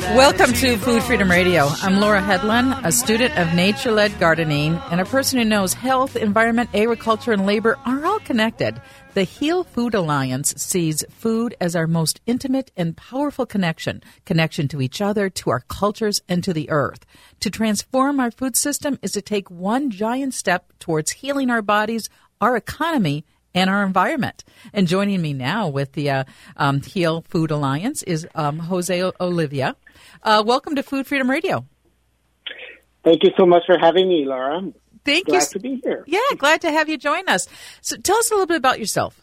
Welcome to Food Freedom Radio. I'm Laura Hedlund, a student of nature-led gardening and a person who knows health, environment, agriculture, and labor are all connected. The Heal Food Alliance sees food as our most intimate and powerful connection to each other, to our cultures, and to the earth. To transform our food system is to take one giant step towards healing our bodies, our economy, and our environment. And joining me now with the Heal Food Alliance is Jose Olivia. Welcome to Food Freedom Radio. Thank you so much for having me, Laura. Glad to be here. Yeah, glad to have you join us. So tell us a little bit about yourself.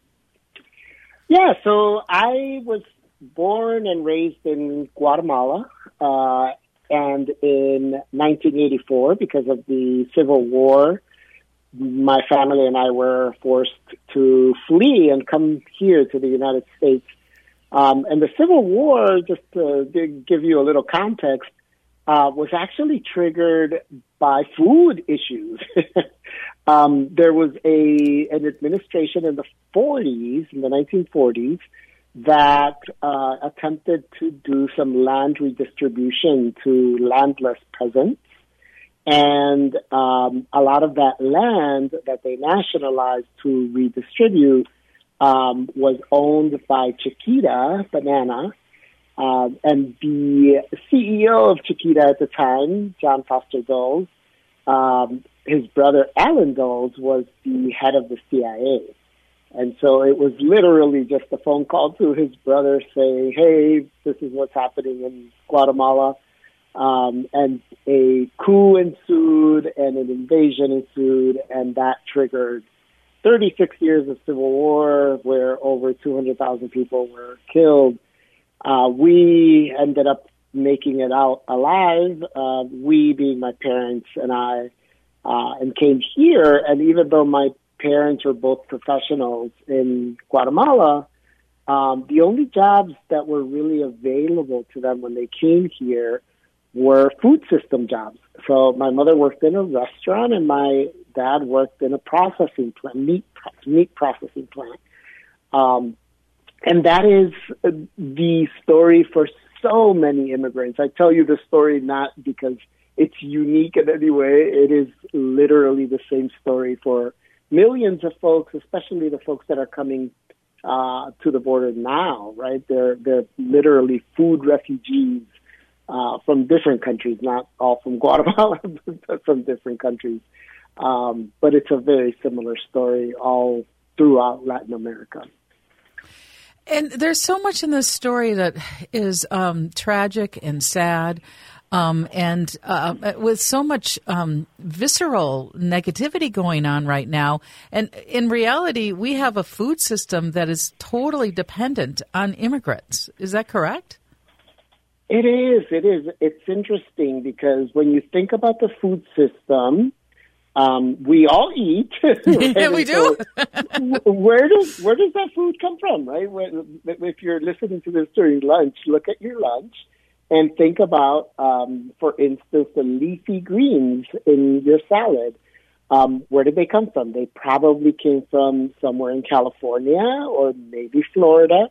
Yeah, so I was born and raised in Guatemala, and in 1984, because of the Civil War, my family and I were forced to flee and come here to the United States. And the Civil War, just to give you a little context, was actually triggered by food issues. There was an administration in the 1940s, that attempted to do some land redistribution to landless peasants. And a lot of that land that they nationalized to redistribute was owned by Chiquita Banana. And the CEO of Chiquita at the time, John Foster Dulles, his brother Alan Dulles was the head of the CIA. And so it was literally just a phone call to his brother saying, hey, this is what's happening in Guatemala. And a coup ensued and an invasion ensued, and that triggered 36 years of civil war where over 200,000 people were killed. We ended up making it out alive, we being my parents and I, and came here. And even though my parents were both professionals in Guatemala, the only jobs that were really available to them when they came here were food system jobs. So my mother worked in a restaurant and my dad worked in a processing plant, meat processing plant. And that is the story for so many immigrants. I tell you the story not because it's unique in any way. It is literally the same story for millions of folks, especially the folks that are coming to the border now, right? They're literally food refugees from different countries, not all from Guatemala, but from different countries. But it's a very similar story all throughout Latin America. And there's so much in this story that is tragic and sad, and with so much visceral negativity going on right now. And in reality, we have a food system that is totally dependent on immigrants. Is that correct? It is. It's interesting because when you think about the food system, we all eat. Right? Yeah, we do. So where does that food come from, right? If you're listening to this during lunch, look at your lunch and think about, for instance, the leafy greens in your salad. Where did they come from? They probably came from somewhere in California or maybe Florida.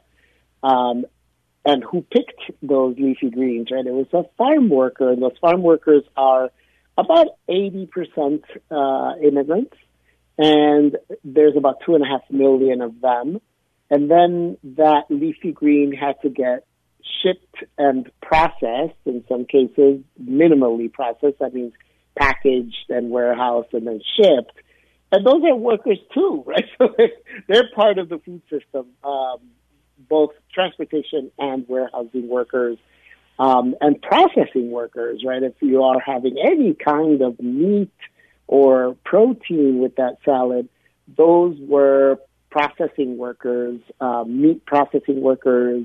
And who picked those leafy greens, right? It was a farm worker, and those farm workers are about 80% immigrants, and there's about 2.5 million of them. And then that leafy green had to get shipped and processed, in some cases minimally processed, that means packaged and warehoused and then shipped. And those are workers too, right? So they're part of the food system, both transportation and warehousing workers, and processing workers, right? If you are having any kind of meat or protein with that salad, those were processing workers, meat processing workers,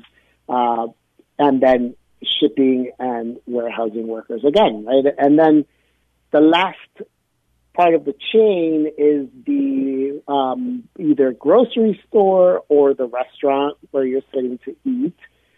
and then shipping and warehousing workers again, right? And then the last part of the chain is the either grocery store or the restaurant where you're sitting to eat.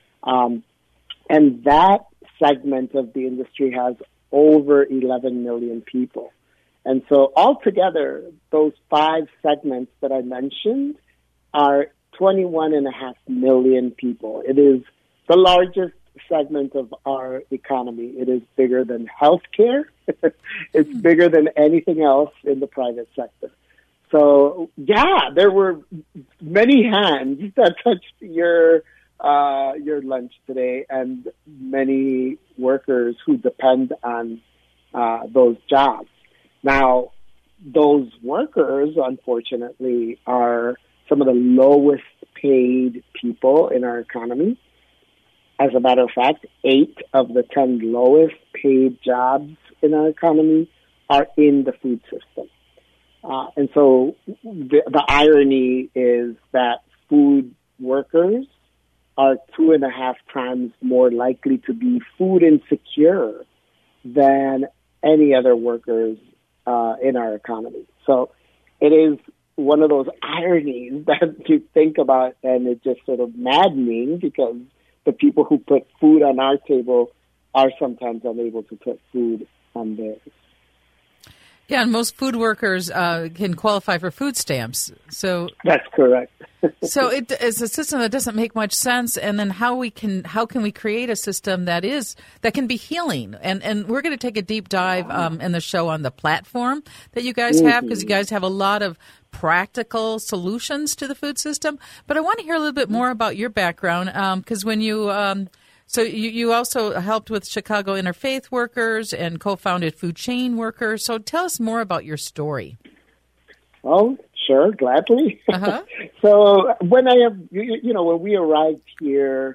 And that segment of the industry has over 11 million people. And so altogether, those 5 segments that I mentioned are 21.5 million people. It is the largest segment of our economy. It is bigger than healthcare. It's bigger than anything else in the private sector. So, yeah, there were many hands that touched your lunch today, and many workers who depend on those jobs. Now, those workers, unfortunately, are some of the lowest paid people in our economy. As a matter of fact, 8 of the 10 lowest paid jobs in our economy are in the food system. And so the irony is that food workers are 2.5 times more likely to be food insecure than any other workers in our economy. So it is one of those ironies that you think about, and it's just sort of maddening because the people who put food on our table are sometimes unable to put food on theirs. Yeah, and most food workers can qualify for food stamps. So that's correct. So it's a system that doesn't make much sense. And then how can we create a system that can be healing? And we're going to take a deep dive in the show on the platform that you guys have, because you guys have a lot of practical solutions to the food system. But I want to hear a little bit more about your background, because when you so you also helped with Chicago Interfaith Workers and co-founded Food Chain Workers. So tell us more about your story. Oh, sure, gladly. Uh-huh. So when when we arrived here,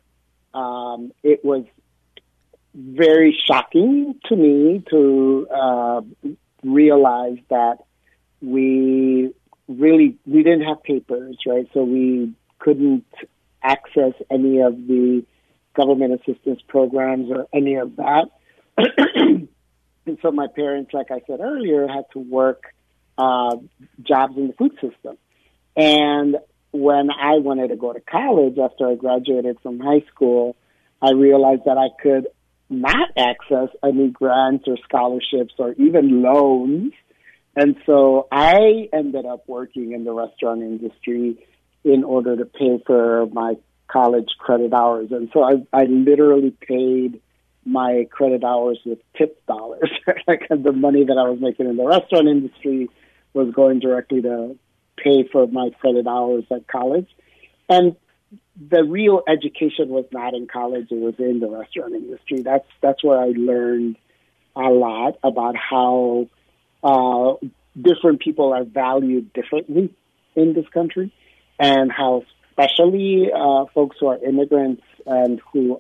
it was very shocking to me to realize that we didn't have papers, right? So we couldn't access any of the government assistance programs or any of that. And so my parents, like I said earlier, had to work jobs in the food system. And when I wanted to go to college after I graduated from high school, I realized that I could not access any grants or scholarships or even loans. And so I ended up working in the restaurant industry in order to pay for my college credit hours. And so I literally paid my credit hours with tip dollars. Like the money that I was making in the restaurant industry was going directly to pay for my credit hours at college. And the real education was not in college, it was in the restaurant industry. That's where I learned a lot about how different people are valued differently in this country, and how especially folks who are immigrants and who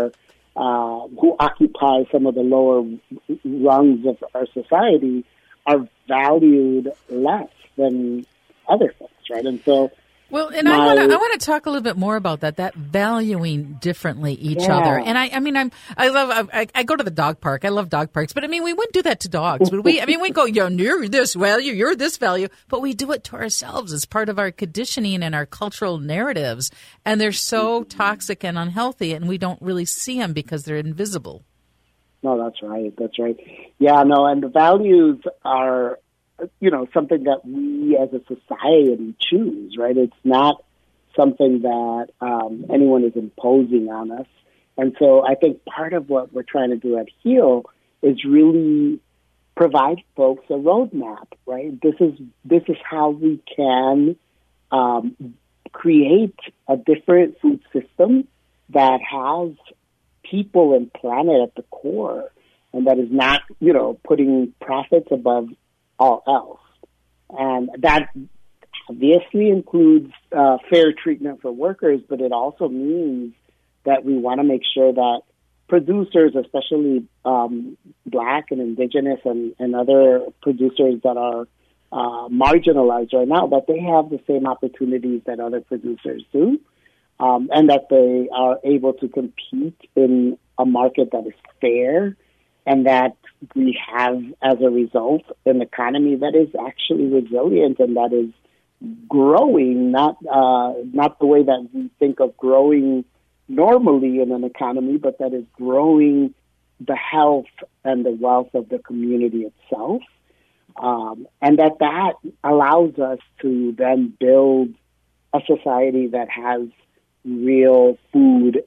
occupy some of the lower rungs of our society are valued less than other folks, right? And so, well, and I want to talk a little bit more about that valuing differently each other. And I go to the dog park. I love dog parks, but I mean, we wouldn't do that to dogs, would we? I mean, we go, you're this value, you're this value, but we do it to ourselves as part of our conditioning and our cultural narratives. And they're so toxic and unhealthy, and we don't really see them because they're invisible. No, that's right. That's right. Yeah, no, and the values are, something that we as a society choose, right? It's not something that anyone is imposing on us. And so I think part of what we're trying to do at HEAL is really provide folks a roadmap, right? This is how we can create a different food system that has people and planet at the core, and that is not, putting profits above all else. And that obviously includes fair treatment for workers, but it also means that we want to make sure that producers, especially Black and Indigenous and other producers that are marginalized right now, that they have the same opportunities that other producers do, and that they are able to compete in a market that is fair, and that we have, as a result, an economy that is actually resilient and that is growing, not the way that we think of growing normally in an economy, but that is growing the health and the wealth of the community itself. And that allows us to then build a society that has real food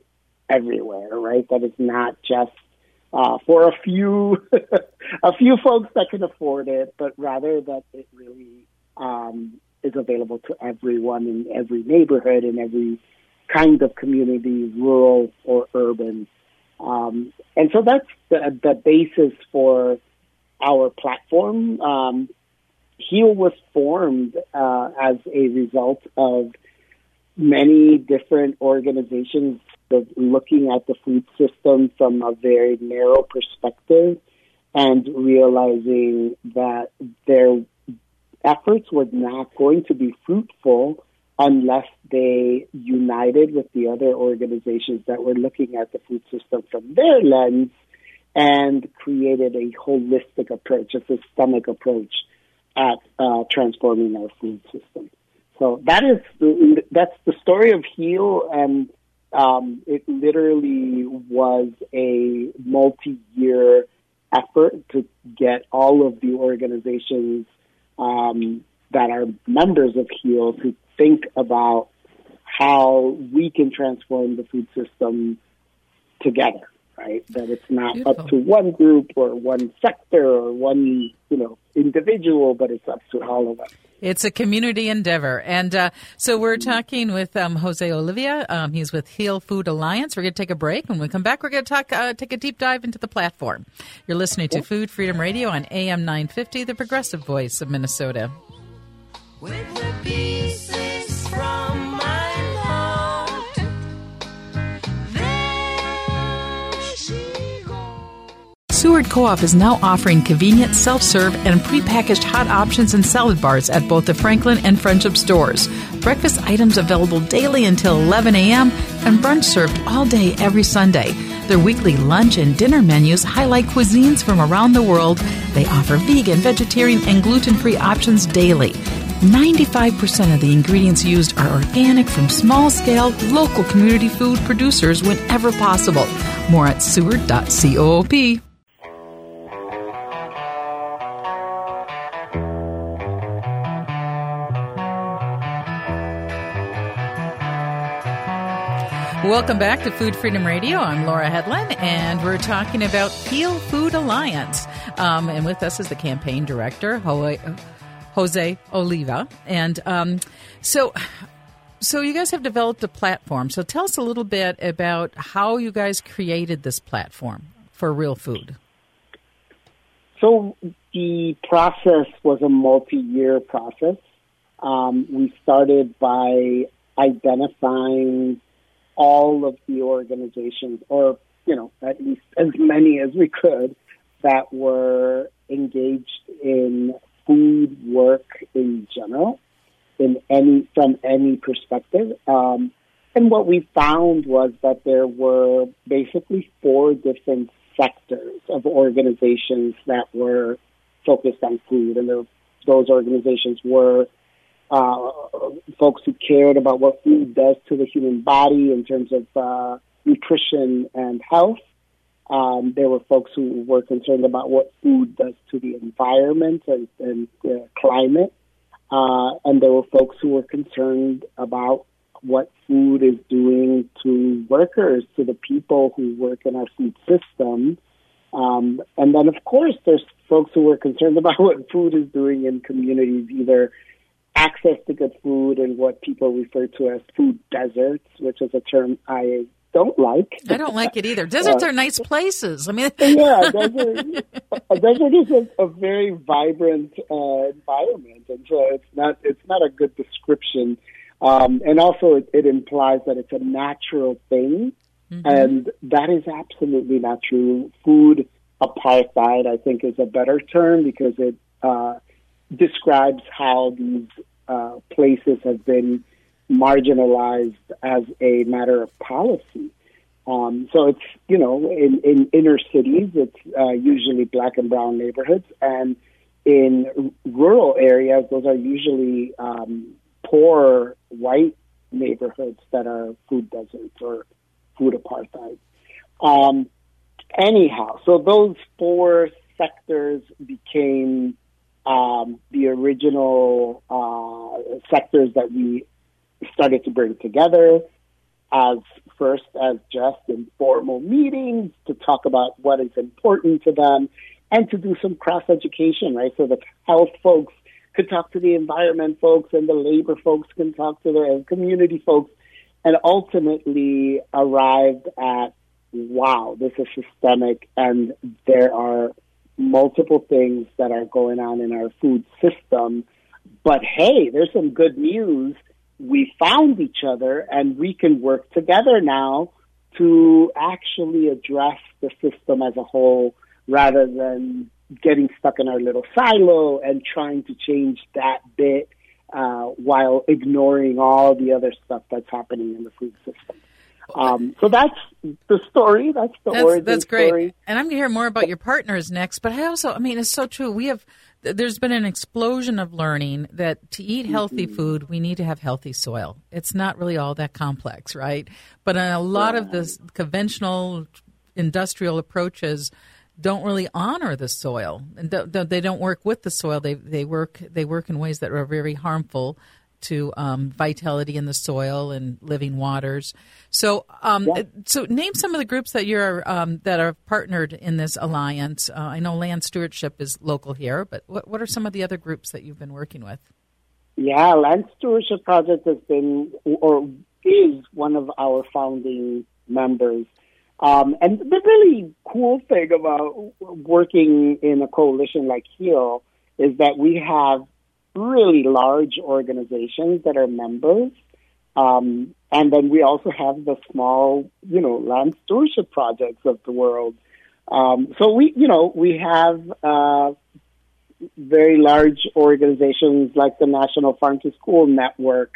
everywhere, right? That it's not just for a few a few folks that can afford it, but rather that it really is available to everyone in every neighborhood, in every kind of community, rural or urban. And so that's the basis for our platform. HEAL was formed as a result of many different organizations looking at the food system from a very narrow perspective and realizing that their efforts were not going to be fruitful unless they united with the other organizations that were looking at the food system from their lens and created a holistic approach, a systemic approach at transforming our food system. So that's the story of HEAL, and it literally was a multi-year effort to get all of the organizations that are members of HEAL to think about how we can transform the food system together, right? That it's not Beautiful. Up to one group or one sector or one, individual, but it's up to all of us. It's a community endeavor. And so we're talking with Jose Olivia. He's with HEAL Food Alliance. We're going to take a break. When we come back, we're going to take a deep dive into the platform. You're listening to Food Freedom Radio on AM 950, the progressive voice of Minnesota. With the pieces from my heart, there she goes. Seward Co-op is now offering convenient self-serve and prepackaged hot options and salad bars at both the Franklin and Friendship stores. Breakfast items available daily until 11 a.m. and brunch served all day every Sunday. Their weekly lunch and dinner menus highlight cuisines from around the world. They offer vegan, vegetarian, and gluten-free options daily. 95% of the ingredients used are organic from small-scale, local community food producers whenever possible. More at seward.coop. Welcome back to Food Freedom Radio. I'm Laura Hedlund, and we're talking about HEAL Food Alliance. And with us is the campaign director, Jose Oliva. And so you guys have developed a platform. So tell us a little bit about how you guys created this platform for real food. So the process was a multi-year process. We started by identifying all of the organizations, or, at least as many as we could, that were engaged in food work in general, from any perspective. And what we found was that there were basically 4 different sectors of organizations that were focused on food. And those organizations were folks who cared about what food does to the human body in terms of nutrition and health. There were folks who were concerned about what food does to the environment and climate. And there were folks who were concerned about what food is doing to workers, to the people who work in our food system. And then, of course, there's folks who were concerned about what food is doing in communities, either access to good food and what people refer to as food deserts, which is a term I don't like. I don't like it either. Deserts are nice places. I mean, yeah, a desert is a very vibrant environment, and so it's not a good description. And also, it implies that it's a natural thing, and that is absolutely not true. Food apartheid, I think, is a better term because it describes how these places have been marginalized as a matter of policy. So it's, in inner cities, it's usually black and brown neighborhoods. And in rural areas, those are usually poor white neighborhoods that are food deserts or food apartheid. Anyhow, so those 4 sectors became the original sectors that we started to bring together. as just informal meetings to talk about what is important to them and to do some cross-education, right? So the health folks could talk to the environment folks and the labor folks can talk to the community folks, and ultimately arrived at, wow, this is systemic and there are multiple things that are going on in our food system. But hey, there's some good news. We found each other and we can work together now to actually address the system as a whole rather than getting stuck in our little silo and trying to change that bit while ignoring all the other stuff that's happening in the food system. So that's the story. That's the origin That's great. story. And I'm going to hear more about your partners next. But it's so true. There's been an explosion of learning that to eat healthy food, we need to have healthy soil. It's not really all that complex, right? But in a lot of the conventional industrial approaches don't really honor the soil, and they don't work with the soil. They work in ways that are very harmful to vitality in the soil and living waters. So, so name some of the groups that you're that are partnered in this alliance. I know Land Stewardship is local here, but what are some of the other groups that you've been working with? Yeah, Land Stewardship Project has been or is one of our founding members. And the really cool thing about working in a coalition like HEAL is that we have really large organizations that are members. And then we also have the small, land stewardship projects of the world. So we have very large organizations like the National Farm to School Network,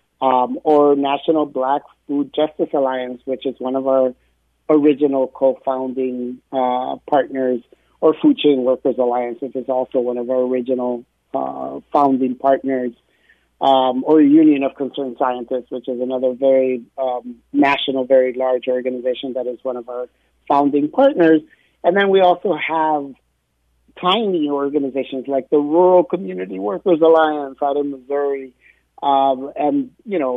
or National Black Food Justice Alliance, which is one of our original co-founding partners, or Food Chain Workers Alliance, which is also one of our original founding partners, or Union of Concerned Scientists, which is another very national, very large organization that is one of our founding partners. And then we also have tiny organizations like the Rural Community Workers Alliance out in Missouri, and,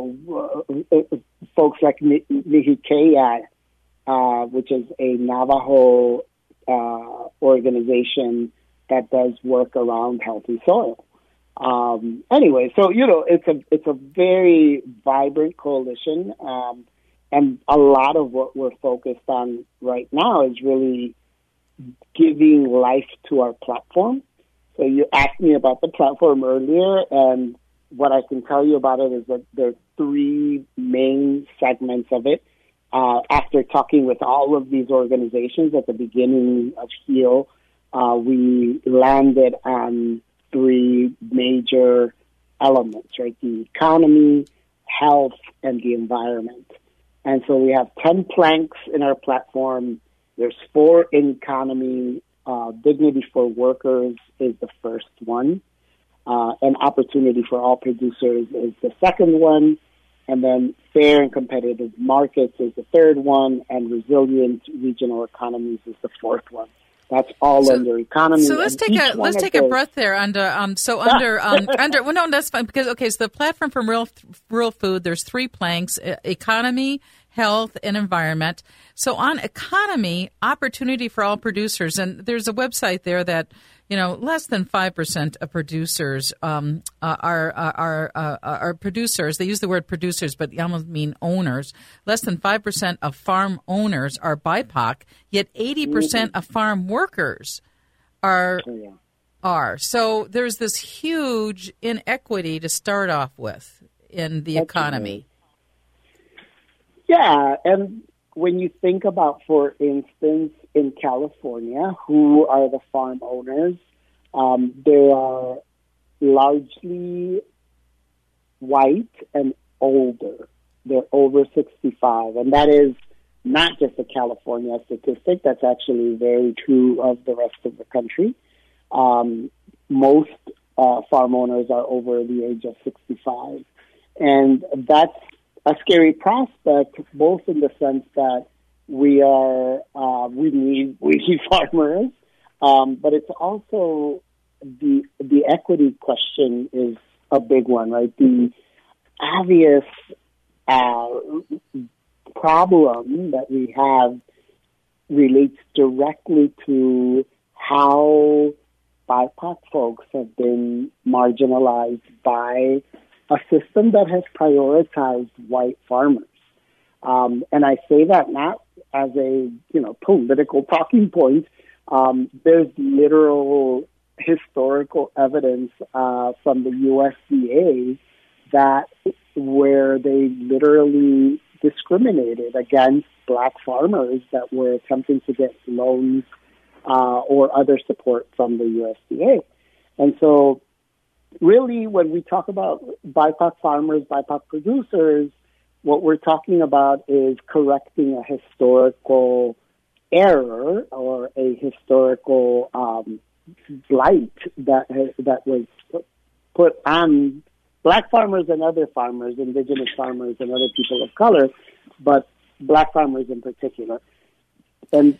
folks like Nihikea, which is a Navajo organization that does work around healthy soil. Anyway, so it's a very vibrant coalition, and a lot of what we're focused on right now is really giving life to our platform. So you asked me about the platform earlier, and what I can tell you about it is that there are three main segments of it. After talking with all of these organizations at the beginning of HEAL, we landed on three major elements, right? The economy, health, and the environment. And so we have 10 planks in our platform. There's 4 in economy. Dignity for workers is the first one. And opportunity for all producers is the second one. And then fair and competitive markets is the third one, and resilient regional economies is the fourth one. That's all under economy. So let's take a breath there. That's fine because so the platform from Real Food, there's 3 planks: economy, health, and environment. So on economy, opportunity for all producers, and there's a website there that less than 5% of producers are producers. They use the word producers, but they almost mean owners. Less than 5% of farm owners are BIPOC, yet 80% of farm workers are. So there's this huge inequity to start off with in the economy. Yeah, and when you think about, for instance, in California, who are the farm owners, they are largely white and older. They're over 65, and that is not just a California statistic. That's actually very true of the rest of the country. Most farm owners are over the age of 65, and that's a scary prospect, both in the sense that we need farmers, but it's also the equity question is a big one, right? The obvious problem that we have relates directly to how BIPOC folks have been marginalized by a system that has prioritized white farmers. And I say that not as a, political talking point. There's literal historical evidence from the USDA that where they literally discriminated against black farmers that were attempting to get loans or other support from the USDA. And so really when we talk about BIPOC farmers, BIPOC producers, what we're talking about is correcting a historical error or a historical blight that was put on black farmers and other farmers, indigenous farmers and other people of color, but black farmers in particular. And,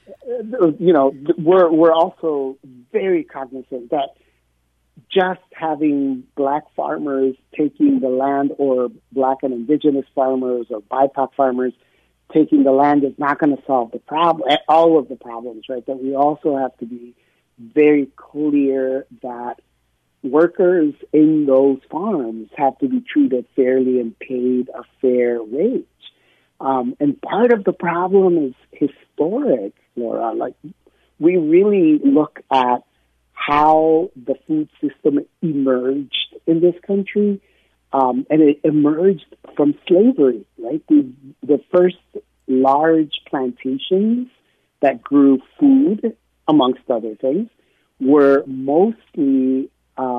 we're also very cognizant that just having black farmers taking the land or black and indigenous farmers or BIPOC farmers taking the land is not going to solve the problem, all of the problems, right? That we also have to be very clear that workers in those farms have to be treated fairly and paid a fair wage. And part of the problem is historic, Laura. Like, we really look at how the food system emerged in this country, and it emerged from slavery, right? The first large plantations that grew food, amongst other things, were mostly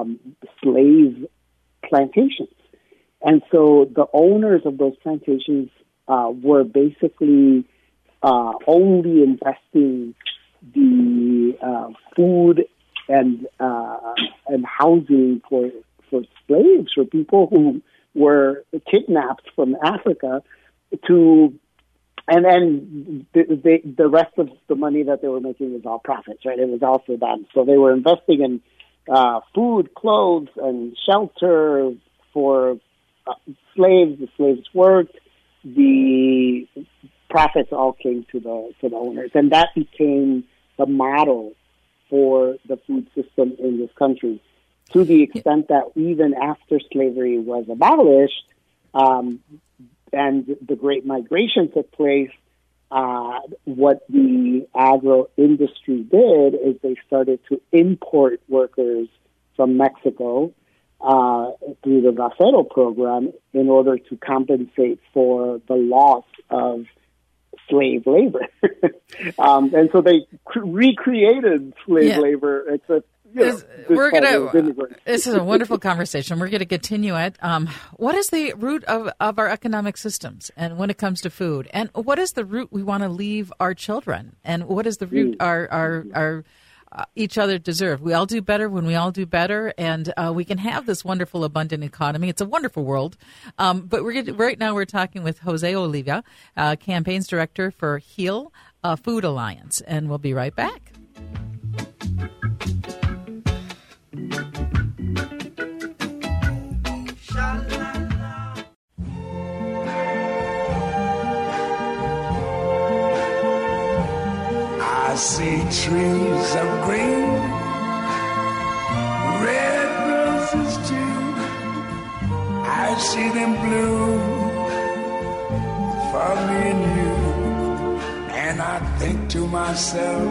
slave plantations. And so the owners of those plantations were basically only investing the food and housing for slaves, for people who were kidnapped from Africa and then the rest of the money that they were making was all profits, right? It was all for them. So they were investing in food, clothes, and shelter for slaves. The slaves worked. The profits all came to the owners, and that became the model for the food system in this country. To the extent that even after slavery was abolished, and the Great Migration took place, what the agro industry did is they started to import workers from Mexico through the Bracero program in order to compensate for the loss of slave labor. And so they recreated slave labor, except this is a wonderful conversation. We're going to continue it. What is the root of our economic systems, and when it comes to food, and what is the root we want to leave our children, and what is the root our each other deserve? We all do better when we all do better, and we can have this wonderful, abundant economy. It's a wonderful world. But right now we're talking with Jose Olivia, campaigns director for HEAL Food Alliance, and we'll be right back. I see trees of green, red roses too. I see them bloom for me and you. And I think to myself,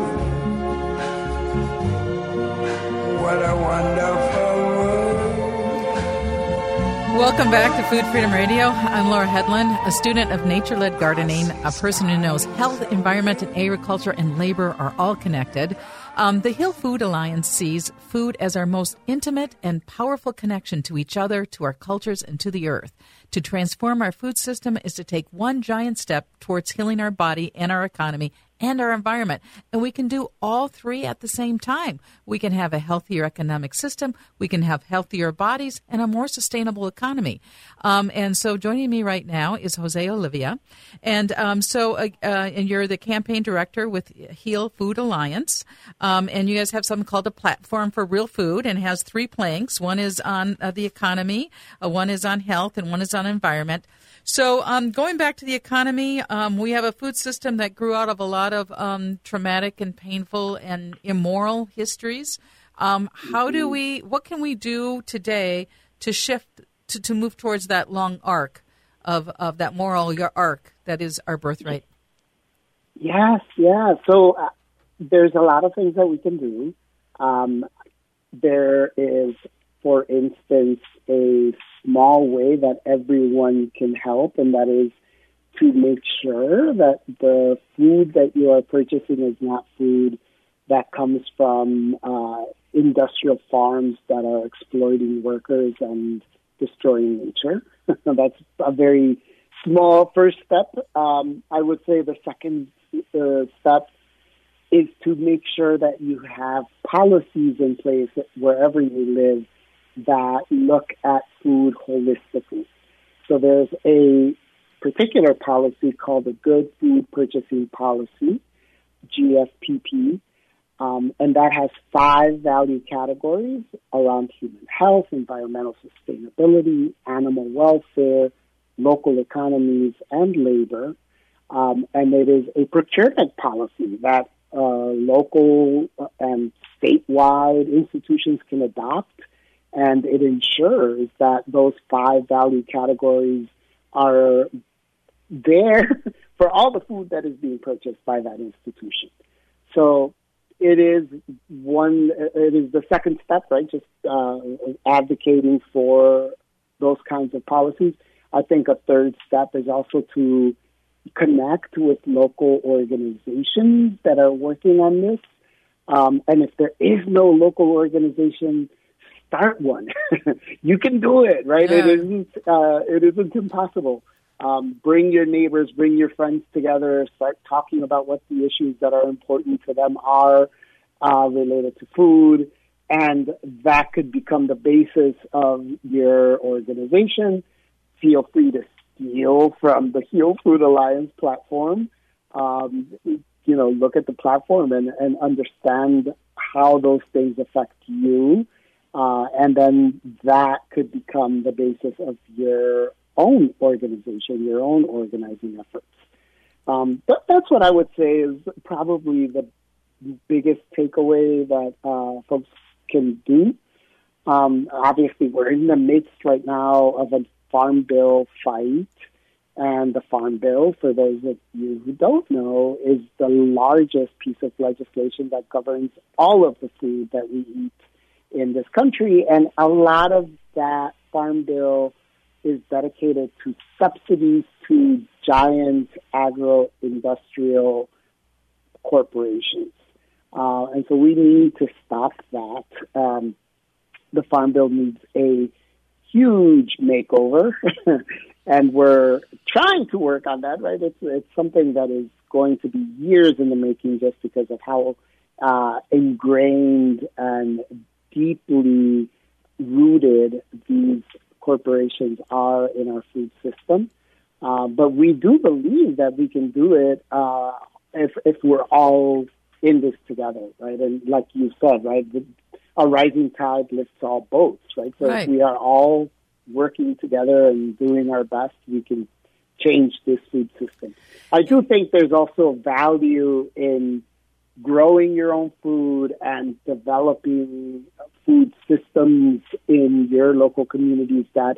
what a wonderful world. Welcome back to Food Freedom Radio. I'm Laura Hedlund, a student of nature-led gardening, a person who knows health, environment, and agriculture and labor are all connected. The HEAL Food Alliance sees food as our most intimate and powerful connection to each other, to our cultures, and to the earth. To transform our food system is to take one giant step towards healing our body and our economy and our environment. And we can do all three at the same time. We can have a healthier economic system, we can have healthier bodies, and a more sustainable economy. And so joining me right now is Jose Olivia. And and you're the campaign director with Heal Food Alliance. And you guys have something called a Platform for Real Food, and has three planks. One is on the economy, one is on health, and one is on environment. So going back to the economy, we have a food system that grew out of a lot of traumatic and painful and immoral histories. What can we do today to shift, to move towards that long arc of that moral arc that is our birthright? Yes, yeah. So there's a lot of things that we can do. There is, for instance, a small way that everyone can help, and that is to make sure that the food that you are purchasing is not food that comes from industrial farms that are exploiting workers and destroying nature. That's a very small first step. I would say the second step is to make sure that you have policies in place wherever you live that look at food holistically. So there's a particular policy called the Good Food Purchasing Policy, GFPP, and that has 5 value categories around human health, environmental sustainability, animal welfare, local economies, and labor. And it is a procurement policy that local and statewide institutions can adopt, and it ensures that those 5 value categories are there for all the food that is being purchased by that institution. So it is the second step, right? Just advocating for those kinds of policies. I think a third step is also to connect with local organizations that are working on this. And if there is no local organization, start one. You can do it, right? Yeah. It isn't impossible. Bring your neighbors, bring your friends together, start talking about what the issues that are important to them are related to food, and that could become the basis of your organization. Feel free to steal from the Heal Food Alliance platform. Look at the platform and understand how those things affect you. And then that could become the basis of your own organization, your own organizing efforts. But that's what I would say is probably the biggest takeaway that folks can do. Obviously, we're in the midst right now of a Farm Bill fight. And the Farm Bill, for those of you who don't know, is the largest piece of legislation that governs all of the food that we eat in this country. And a lot of that Farm Bill is dedicated to subsidies to giant agro-industrial corporations. And so we need to stop that. The Farm Bill needs a huge makeover, and we're trying to work on that, right? It's something that is going to be years in the making just because of how ingrained and deeply rooted these corporations are in our food system. But we do believe that we can do it if we're all in this together, right? And like you said, right, a rising tide lifts all boats, right? So right. If we are all working together and doing our best, we can change this food system. I do think there's also value in growing your own food and developing food systems in your local communities that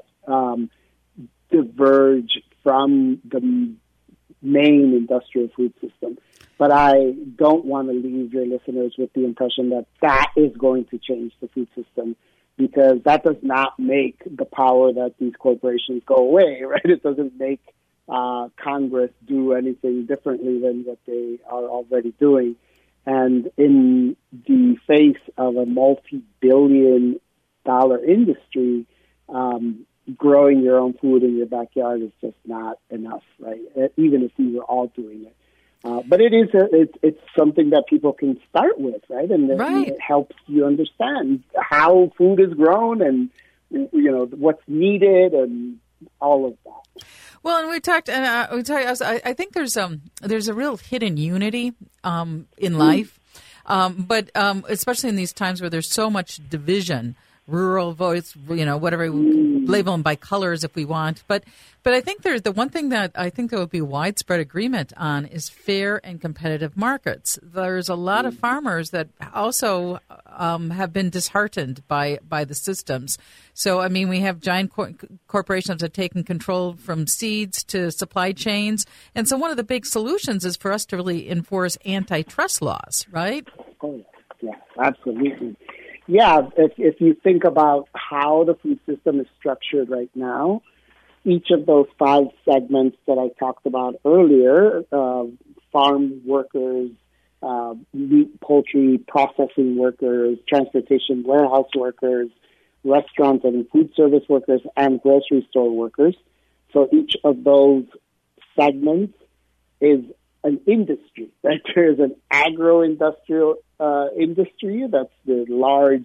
diverge from the main industrial food system. But I don't want to leave your listeners with the impression that that is going to change the food system, because that does not make the power that these corporations go away, right? It doesn't make Congress do anything differently than what they are already doing. And in the face of a multi-billion-dollar industry, growing your own food in your backyard is just not enough, right? Even if we were all doing it. But it's something that people can start with, right? And it helps you understand how food is grown and, what's needed and all of that. Well, and we talked. I think there's a real hidden unity in life, but especially in these times where there's so much division, rural voice, whatever, label them by colors if we want. But I think there's the one thing that I think there will be widespread agreement on is fair and competitive markets. There's a lot of farmers that also have been disheartened by the systems. So, I mean, we have giant corporations that have taken control from seeds to supply chains. And so one of the big solutions is for us to really enforce antitrust laws, right? Oh, yeah, absolutely. Yeah, if you think about how the food system is structured right now, each of those 5 segments that I talked about earlier, farm workers, meat, poultry, processing workers, transportation, warehouse workers, restaurant and food service workers, and grocery store workers. So each of those segments is an industry, right? There's an agro-industrial industry, that's the large,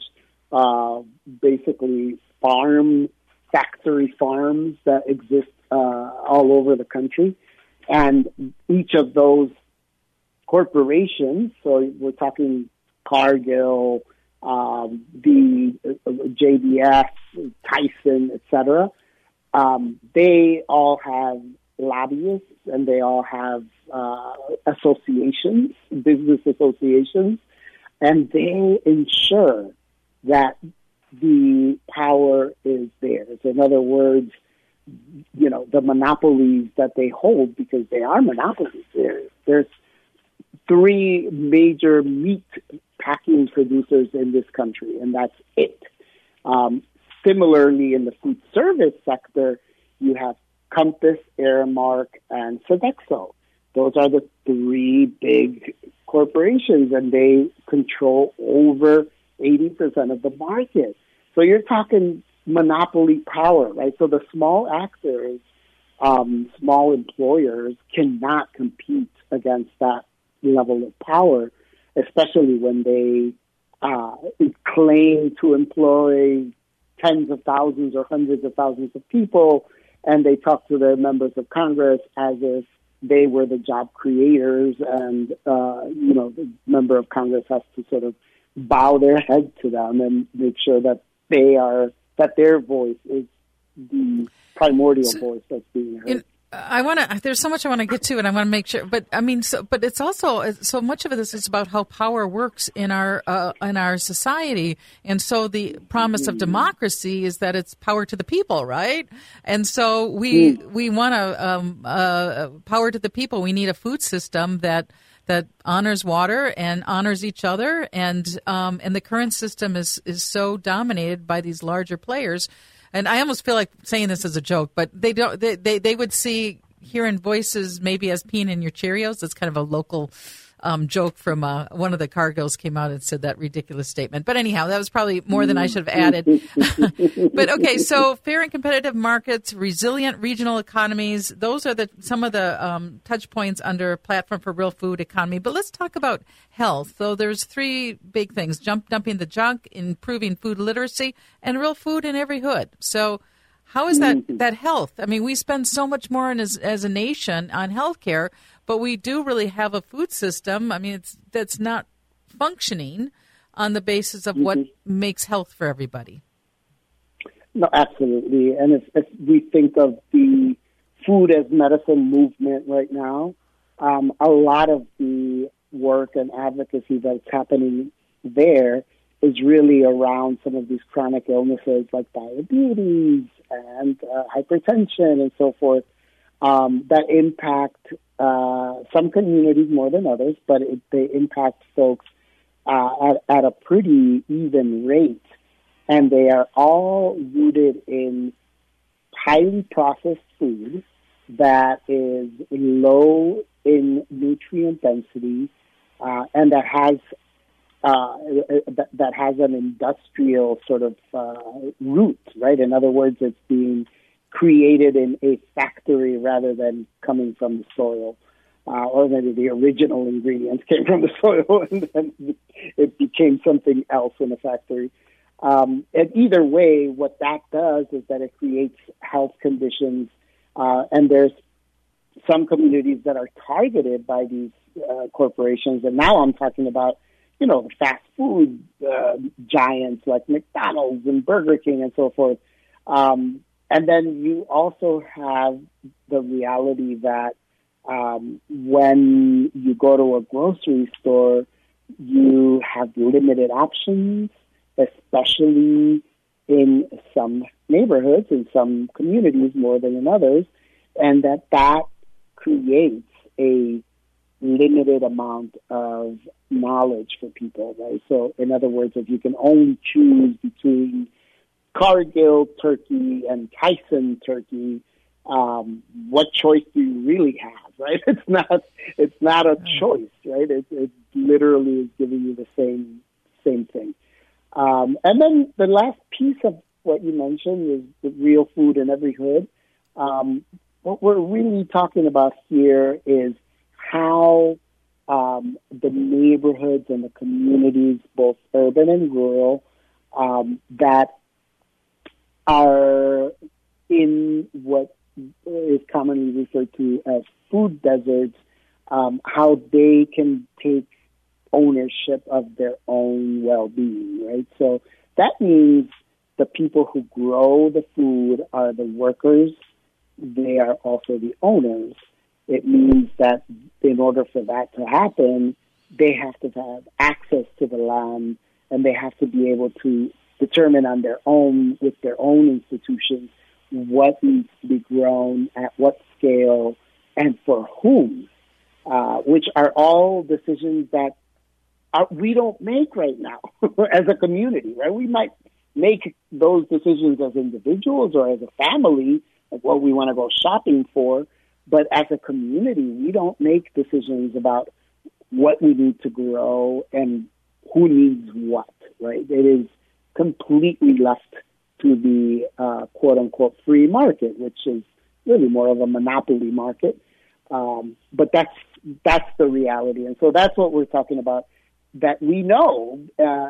basically factory farms that exist all over the country. And each of those corporations, so we're talking Cargill, the JBS, Tyson, etc., they all have lobbyists and they all have associations, business associations, and they ensure that the power is theirs. In other words, the monopolies that they hold, because they are monopolies. There's 3 major meat packing producers in this country, and that's it. Similarly, in the food service sector, you have Compass, Aramark, and Sodexo. Those are the 3 big corporations, and they control over 80% of the market. So you're talking monopoly power, right? So the small actors, small employers cannot compete against that level of power, especially when they claim to employ tens of thousands or hundreds of thousands of people, and they talk to their members of Congress as if they were the job creators, and the member of Congress has to sort of bow their head to them and make sure that their voice is the primordial voice that's being heard. There's so much I want to get to, and I want to make sure. But I mean, but it's also so much of this is about how power works in our society, and so the promise of democracy is that it's power to the people, right? And so we want power to the people. We need a food system that honors water and honors each other, and the current system is so dominated by these larger players. And I almost feel like saying this as a joke, but they don't. They would see hearing voices maybe as peeing in your Cheerios. It's kind of a local joke from one of the Cargills came out and said that ridiculous statement. But anyhow, that was probably more than I should have added. But okay, so fair and competitive markets, resilient regional economies. Those are some of the touch points under Platform for Real Food Economy. But let's talk about health. So there's 3 big things: dumping the junk, improving food literacy, and real food in every hood. So how is that health? I mean, we spend so much more as a nation on health care, but we do really have a food system. I mean, that's not functioning on the basis of what makes health for everybody. No, absolutely. And if we think of the food as medicine movement right now, a lot of the work and advocacy that's happening there is really around some of these chronic illnesses like diabetes and hypertension and so forth, that impact some communities more than others, but they impact folks at a pretty even rate. And they are all rooted in highly processed food that is low in nutrient density and that has an industrial sort of root, right? In other words, it's being created in a factory rather than coming from the soil. or maybe the original ingredients came from the soil and then it became something else in a factory. And either way, what that does is that it creates health conditions, and there's some communities that are targeted by these corporations. And now I'm talking about, the fast food giants like McDonald's and Burger King and so forth. And then you also have the reality that when you go to a grocery store, you have limited options, especially in some neighborhoods, in some communities more than in others, and that creates a limited amount of knowledge for people, right? So, in other words, if you can only choose between Cargill turkey and Tyson turkey, what choice do you really have, right? It's not a choice, right? It literally is giving you the same thing. And then the last piece of what you mentioned is the real food in every hood. What we're really talking about here is how the neighborhoods and the communities, both urban and rural, that are in what is commonly referred to as food deserts, how they can take ownership of their own well-being, right? So that means the people who grow the food are the workers. They are also the owners. It means that in order for that to happen, they have to have access to the land, and they have to be able to determine on their own, with their own institutions, what needs to be grown, at what scale, and for whom, which are all decisions that we don't make right now as a community, right? We might make those decisions as individuals or as a family of what we want to go shopping for, but as a community, we don't make decisions about what we need to grow and who needs what, right? It is completely left to the quote-unquote free market, which is really more of a monopoly market. But that's the reality. And so that's what we're talking about, that we know.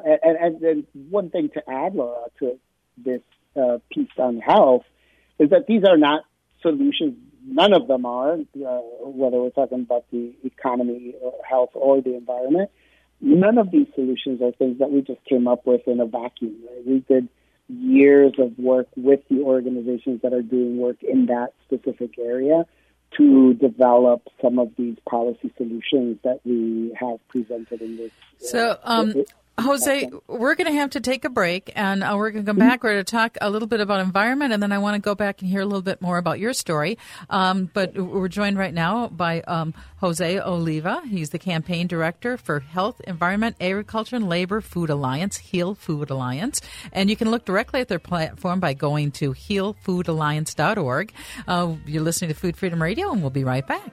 And one thing to add, Laura, to this piece on health is that these are not solutions. None of them are, whether we're talking about the economy, or health, or the environment. None of these solutions are things that we just came up with in a vacuum. Right? We did years of work with the organizations that are doing work in that specific area to develop some of these policy solutions that we have presented in this. So, Jose, we're going to have to take a break, and we're going to come back. We're going to talk a little bit about environment, and then I want to go back and hear a little bit more about your story. But we're joined right now by Jose Oliva. He's the campaign director for Health, Environment, Agriculture, and Labor Food Alliance, HEAL Food Alliance. And you can look directly at their platform by going to healfoodalliance.org. You're listening to Food Freedom Radio, and we'll be right back.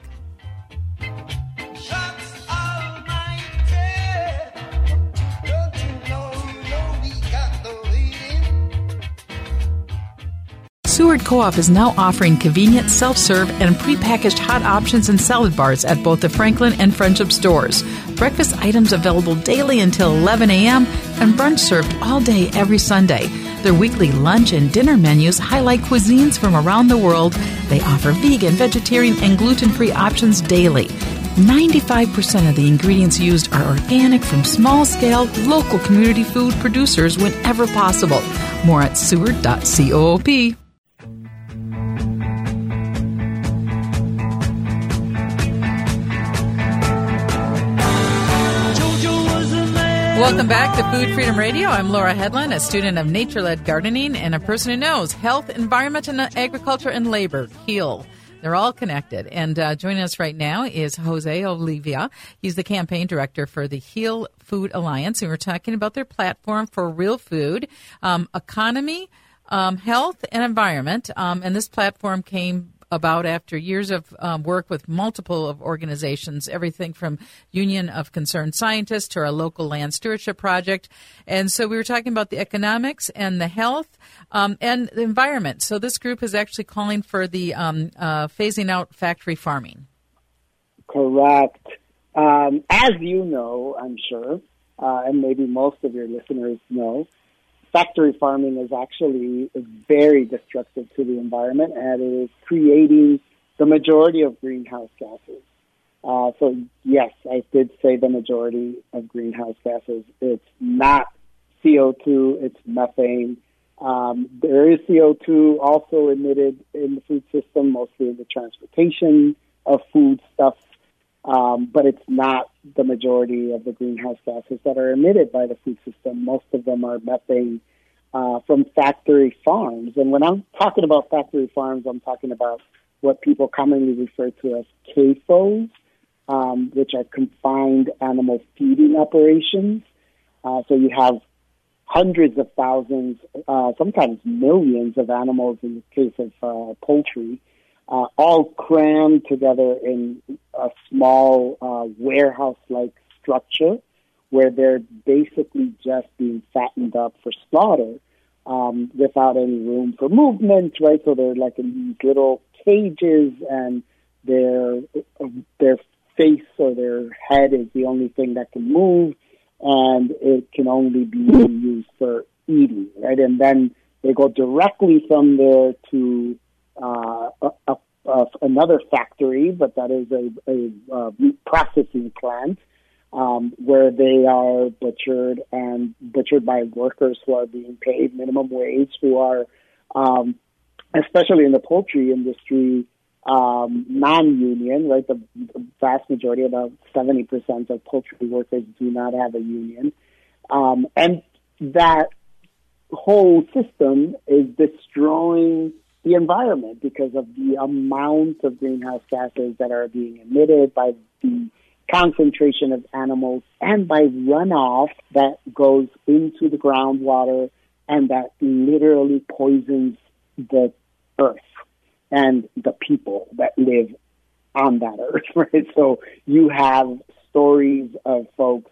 Seward Co-op is now offering convenient self-serve and prepackaged hot options and salad bars at both the Franklin and Friendship stores. Breakfast items available daily until 11 a.m. and brunch served all day every Sunday. Their weekly lunch and dinner menus highlight cuisines from around the world. They offer vegan, vegetarian, and gluten-free options daily. 95% of the ingredients used are organic from small-scale, local community food producers whenever possible. More at seward.coop. Welcome back to Food Freedom Radio. I'm Laura Headland, a student of nature-led gardening and a person who knows health, environment, and agriculture and labor. HEAL. They're all connected. And joining us right now is Jose Oliva. He's the campaign director for the HEAL Food Alliance, and we're talking about their platform for real food, economy, health, and environment. And this platform came about after years of work with multiple of organizations, everything from Union of Concerned Scientists to our local land stewardship project. And so we were talking about the economics and the health and the environment. So this group is actually calling for the phasing out factory farming. Correct. As you know, I'm sure, and maybe most of your listeners know, factory farming is actually very destructive to the environment, and it is creating the majority of greenhouse gases. So yes, I did say the majority of greenhouse gases. It's not CO2, it's methane. There is CO2 also emitted in the food system, mostly in the transportation of food stuff, but it's not the majority of the greenhouse gases that are emitted by the food system. Most of them are methane from factory farms. And when I'm talking about factory farms, I'm talking about what people commonly refer to as CAFOs, which are confined animal feeding operations. So you have hundreds of thousands, sometimes millions of animals in the case of poultry, all crammed together in a small warehouse-like structure where they're basically just being fattened up for slaughter without any room for movement, right? So they're like in these little cages, and their face or their head is the only thing that can move, and it can only be used for eating, right? And then they go directly from there to another factory, but that is a meat processing plant where they are butchered by workers who are being paid minimum wage, who are, especially in the poultry industry, non-union, right? The vast majority, about 70% of poultry workers do not have a union. And that whole system is destroying the environment because of the amount of greenhouse gases that are being emitted by the concentration of animals and by runoff that goes into the groundwater and that literally poisons the earth and the people that live on that earth, right? So you have stories of folks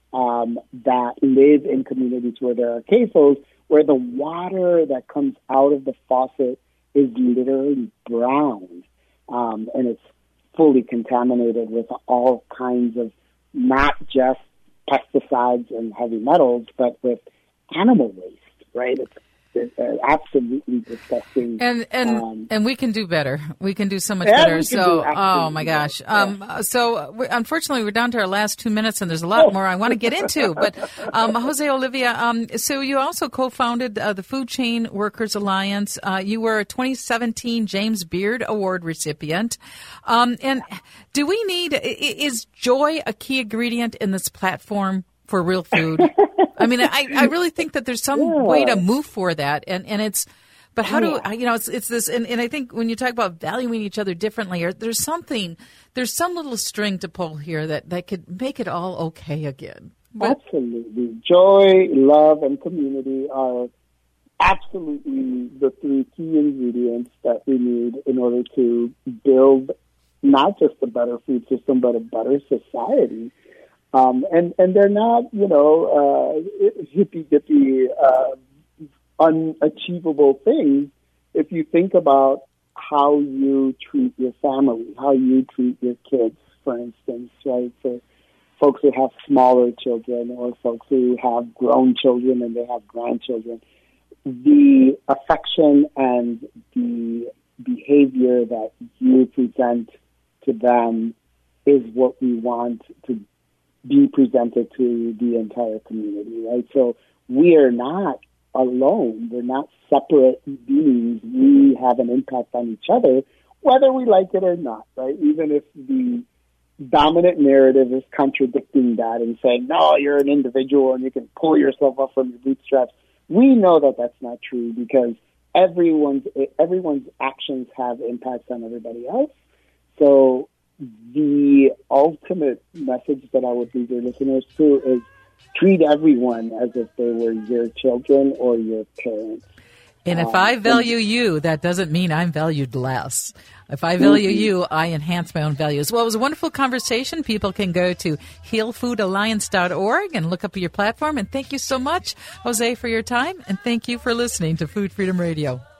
that live in communities where there are CAFOs, where the water that comes out of the faucet is literally brown, and it's fully contaminated with all kinds of not just pesticides and heavy metals, but with animal waste, right? It's absolutely disgusting. And we can do better. We can do so much better. So, oh my gosh. Unfortunately, we're down to our last 2 minutes, and there's a lot more I want to get into. But Jose Olivia, so you also co-founded the Food Chain Workers Alliance. You were a 2017 James Beard Award recipient. And do we need? Is joy a key ingredient in this platform for real food? I mean, I really think that there's some way to move for that, and it's, but how do it's this, and I think when you talk about valuing each other differently, or there's some little string to pull here that could make it all okay again. But, absolutely, joy, love, and community are absolutely the three key ingredients that we need in order to build not just a better food system, but a better society. And they're not, hippy-dippy, unachievable things if you think about how you treat your family, how you treat your kids, for instance, right? For folks who have smaller children or folks who have grown children and they have grandchildren, the affection and the behavior that you present to them is what we want to be presented to the entire community, right? So we are not alone. We're not separate beings. We have an impact on each other, whether we like it or not, right? Even if the dominant narrative is contradicting that and saying, no, you're an individual and you can pull yourself up from your bootstraps. We know that that's not true because everyone's actions have impacts on everybody else. So the ultimate message that I would leave your listeners to is treat everyone as if they were your children or your parents. And if I value you, that doesn't mean I'm valued less. If I value you, I enhance my own values. Well, it was a wonderful conversation. People can go to healfoodalliance.org and look up your platform. And thank you so much, Jose, for your time. And thank you for listening to Food Freedom Radio.